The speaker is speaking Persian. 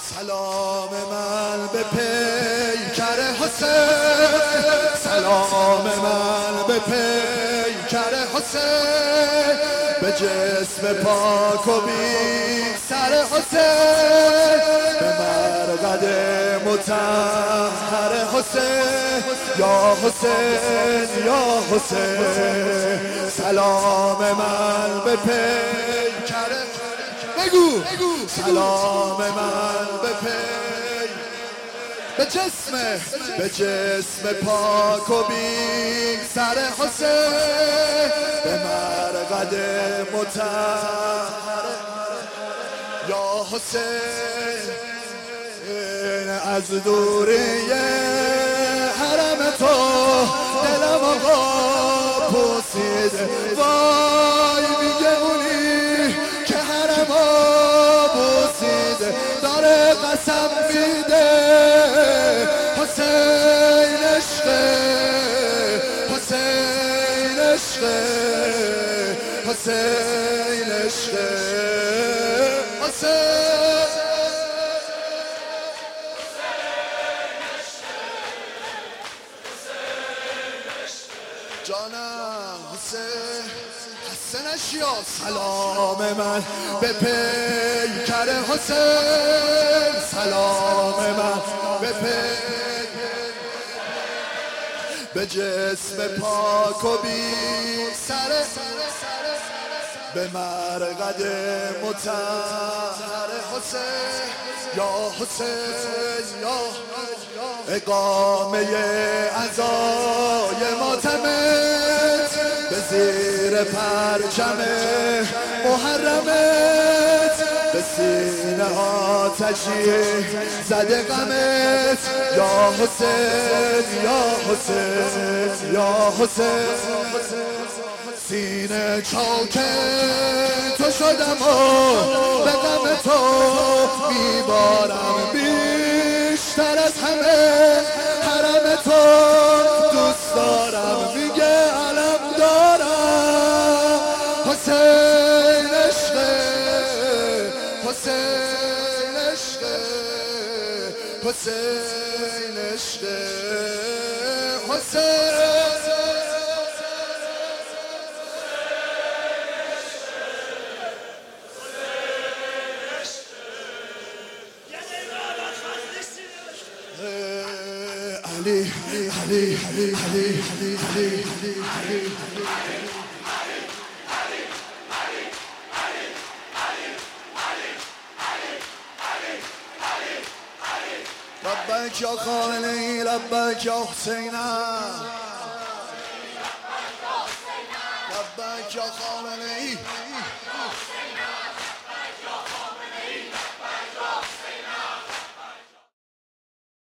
سلام من به پیکر حسین، سلام من به پیکر حسین، به جسم پاک و بی سر حسین، به مرقد مطهر حسین، یا حسین یا حسین. سلام من به پیکر، بگو سلام من به جسم پاک و بی سر حسین، به مرقد مطهر یا حسین. از دوری حرم تو دلم آقا پوسیده، وای میگه اونی که حرم بوسیده، داره قسم میده حسین عشقه، حسین عشقه، حسین عشقه، حسین. جانم حسین حسین اشیا. سلام من به پیکر حسین، سلام من به جسم پاک و بی سر، به مرقد مطهر حسین، یا حسین یا اقامه عزای ماتمت، به زیر پرچم محرمت، به سینه آتشی زده غمت، یا حسین یا حسین یا حسین. سینه چاک تو شدم و به غم تو میبارم بیشتر از همه، حرم تو دوست دارم میگه علم دارم. حسین عشقه، حسین عشقه، حسین عشقه، حسین. علی علی علی علی علی علی علی لبیک یا خامنه‌ای، لبیک یا حسینم، لبیک یا خامنه‌ای.